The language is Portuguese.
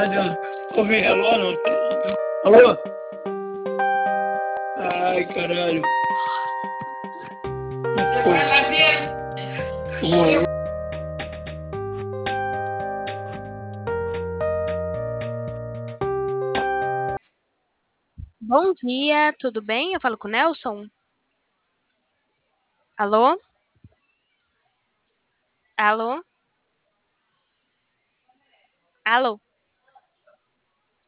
adianta. Ouvi, alô, não. Alô? Ai, caralho. Pô. Bom dia, tudo bem? Eu falo com o Nelson? Alô? Alô? Alô?